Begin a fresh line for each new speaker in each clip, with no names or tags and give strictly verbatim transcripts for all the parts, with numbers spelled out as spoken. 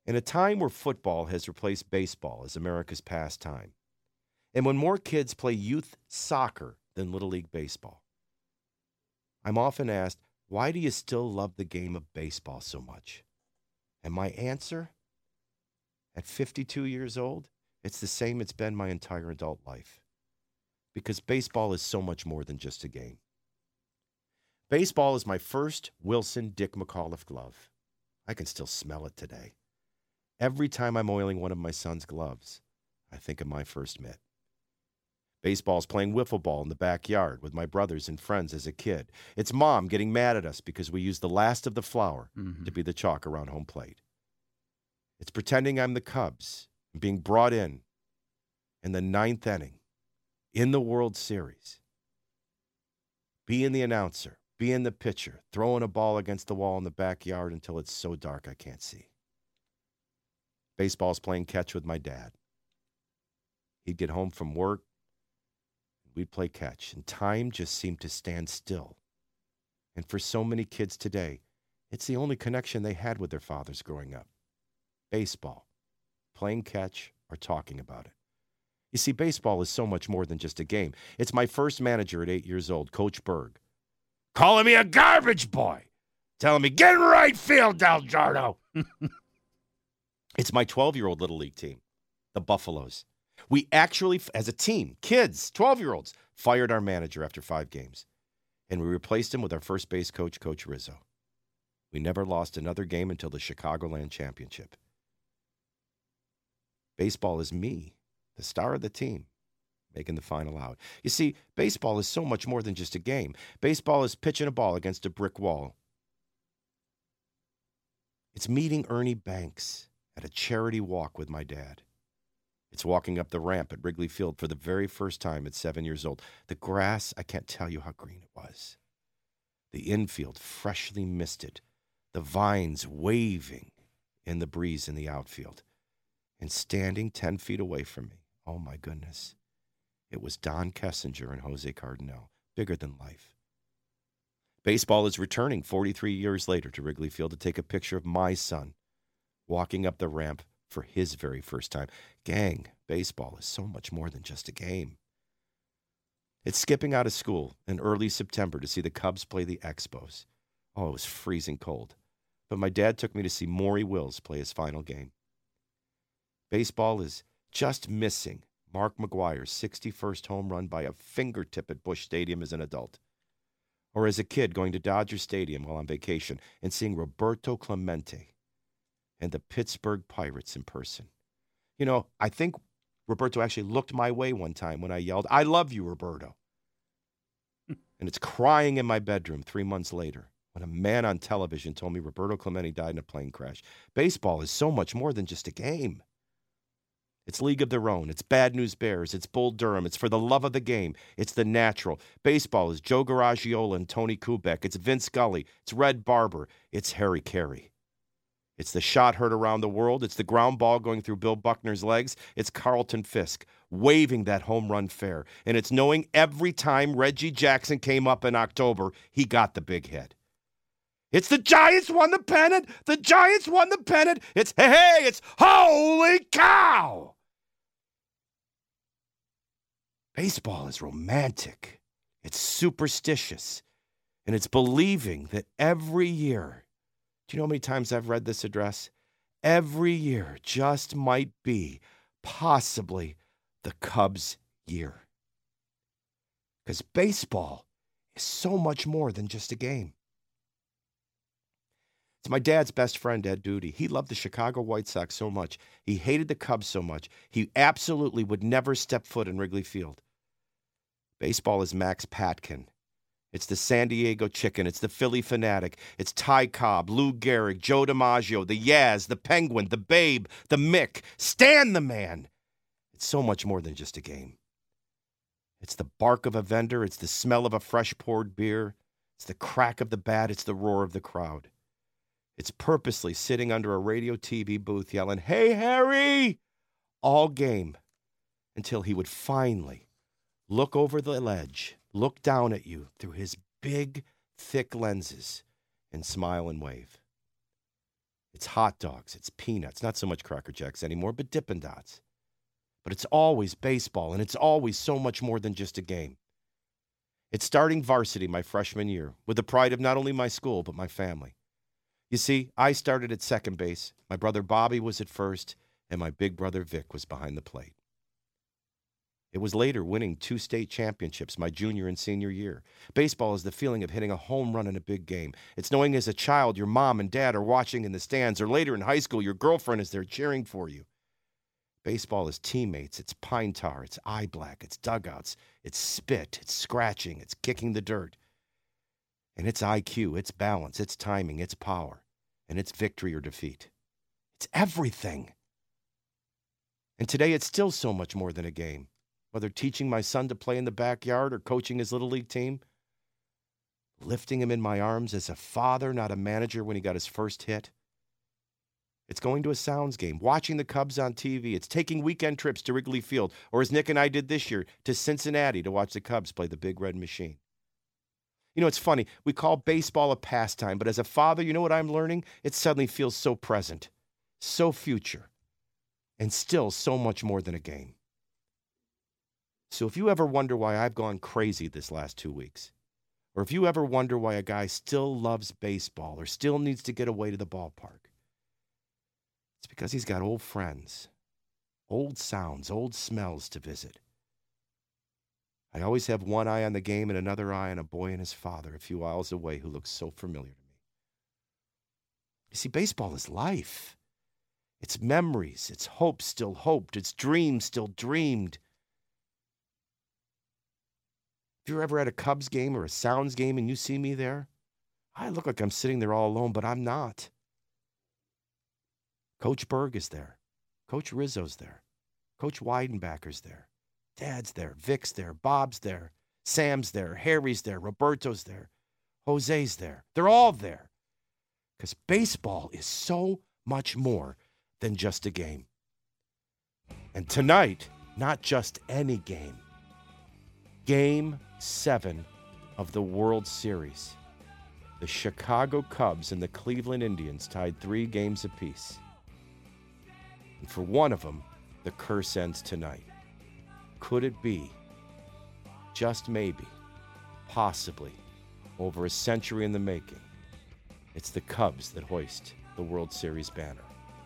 In a time where football has replaced baseball as America's pastime, and when more kids play youth soccer than Little League baseball, I'm often asked, why do you still love the game of baseball so much? And my answer, at fifty-two years old, it's the same it's been my entire adult life. Because baseball is so much more than just a game. Baseball is my first Wilson Dick McAuliffe glove. I can still smell it today. Every time I'm oiling one of my son's gloves, I think of my first mitt. Baseball's playing wiffle ball in the backyard with my brothers and friends as a kid. It's mom getting mad at us because we used the last of the flour mm-hmm. to be the chalk around home plate. It's pretending I'm the Cubs and being brought in in the ninth inning in the World Series. Being the announcer, being the pitcher, throwing a ball against the wall in the backyard until it's so dark I can't see. Baseball's playing catch with my dad. He'd get home from work, we'd play catch, and time just seemed to stand still. And for so many kids today, it's the only connection they had with their fathers growing up. Baseball, playing catch, or talking about it. You see, baseball is so much more than just a game. It's my first manager at eight years old, Coach Berg, calling me a garbage boy, telling me, get in right field, Del Jardo. It's my twelve-year-old Little League team, the Buffaloes. We actually, as a team, kids, twelve-year-olds, fired our manager after five games. And we replaced him with our first base coach, Coach Rizzo. We never lost another game until the Chicagoland Championship. Baseball is me, the star of the team, making the final out. You see, baseball is so much more than just a game. Baseball is pitching a ball against a brick wall. It's meeting Ernie Banks at a charity walk with my dad. It's walking up the ramp at Wrigley Field for the very first time at seven years old. The grass, I can't tell you how green it was. The infield freshly misted. The vines waving in the breeze in the outfield. And standing ten feet away from me, oh my goodness, it was Don Kessinger and Jose Cardinal, bigger than life. Baseball is returning forty-three years later to Wrigley Field to take a picture of my son walking up the ramp for his very first time. Gang, baseball is so much more than just a game. It's skipping out of school in early September to see the Cubs play the Expos. Oh, it was freezing cold. But my dad took me to see Maury Wills play his final game. Baseball is just missing Mark McGwire's sixty-first home run by a fingertip at Busch Stadium as an adult. Or as a kid going to Dodger Stadium while on vacation and seeing Roberto Clemente and the Pittsburgh Pirates in person. You know, I think Roberto actually looked my way one time when I yelled, I love you, Roberto. And it's crying in my bedroom three months later when a man on television told me Roberto Clemente died in a plane crash. Baseball is so much more than just a game. It's League of Their Own. It's Bad News Bears. It's Bull Durham. It's for the love of the game. It's the natural. Baseball is Joe Garagiola and Tony Kubek. It's Vince Scully. It's Red Barber. It's Harry Carey. It's the shot heard around the world. It's the ground ball going through Bill Buckner's legs. It's Carlton Fisk waving that home run fair. And it's knowing every time Reggie Jackson came up in October, he got the big hit. It's the Giants won the pennant. The Giants won the pennant. It's, hey, hey, it's holy cow. Baseball is romantic. It's superstitious. And it's believing that every year, do you know how many times I've read this address? Every year just might be possibly the Cubs' year. Because baseball is so much more than just a game. It's my dad's best friend, Ed Duty. He loved the Chicago White Sox so much. He hated the Cubs so much. He absolutely would never step foot in Wrigley Field. Baseball is Max Patkin. It's the San Diego Chicken. It's the Philly Fanatic. It's Ty Cobb, Lou Gehrig, Joe DiMaggio, the Yaz, the Penguin, the Babe, the Mick. Stan the Man. It's so much more than just a game. It's the bark of a vendor. It's the smell of a fresh poured beer. It's the crack of the bat. It's the roar of the crowd. It's purposely sitting under a radio T V booth yelling, "Hey, Harry!" all game until he would finally look over the ledge, look down at you through his big, thick lenses, and smile and wave. It's hot dogs, it's peanuts, not so much Cracker Jacks anymore, but Dippin' Dots. But it's always baseball, and it's always so much more than just a game. It's starting varsity my freshman year, with the pride of not only my school, but my family. You see, I started at second base, my brother Bobby was at first, and my big brother Vic was behind the plate. It was later winning two state championships my junior and senior year. Baseball is the feeling of hitting a home run in a big game. It's knowing as a child your mom and dad are watching in the stands, or later in high school your girlfriend is there cheering for you. Baseball is teammates, it's pine tar, it's eye black, it's dugouts, it's spit, it's scratching, it's kicking the dirt. And it's I Q, it's balance, it's timing, it's power, and it's victory or defeat. It's everything. And today it's still so much more than a game. Whether teaching my son to play in the backyard or coaching his little league team, lifting him in my arms as a father, not a manager when he got his first hit. It's going to a Sounds game, watching the Cubs on T V. It's taking weekend trips to Wrigley Field, or as Nick and I did this year, to Cincinnati to watch the Cubs play the Big Red Machine. You know, it's funny. We call baseball a pastime, but as a father, you know what I'm learning? It suddenly feels so present, so future, and still so much more than a game. So if you ever wonder why I've gone crazy this last two weeks, or if you ever wonder why a guy still loves baseball or still needs to get away to the ballpark, it's because he's got old friends, old sounds, old smells to visit. I always have one eye on the game and another eye on a boy and his father a few aisles away who looks so familiar to me. You see, baseball is life. It's memories, it's hopes still hoped, it's dreams still dreamed. If you're ever at a Cubs game or a Sounds game and you see me there, I look like I'm sitting there all alone, but I'm not. Coach Berg is there. Coach Rizzo's there. Coach Weidenbacher's there. Dad's there. Vic's there. Bob's there. Sam's there. Harry's there. Roberto's there. Jose's there. They're all there. Because baseball is so much more than just a game. And tonight, not just any game. Game seven of the World Series. The Chicago Cubs and the Cleveland Indians tied three games apiece. And for one of them, the curse ends tonight. Could it be, just maybe, possibly, over a century in the making, it's the Cubs that hoist the World Series banner?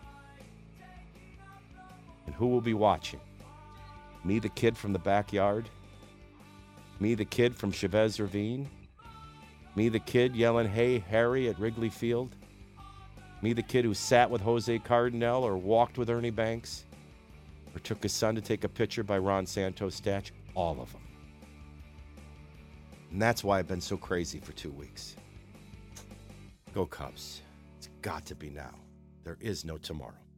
And who will be watching? Me, the kid from the backyard? Me, the kid from Chavez Ravine? Me, the kid yelling, "Hey, Harry," at Wrigley Field? Me, the kid who sat with Jose Cardinal or walked with Ernie Banks? Or took his son to take a picture by Ron Santos' statue? All of them. And that's why I've been so crazy for two weeks. Go Cubs. It's got to be now. There is no tomorrow.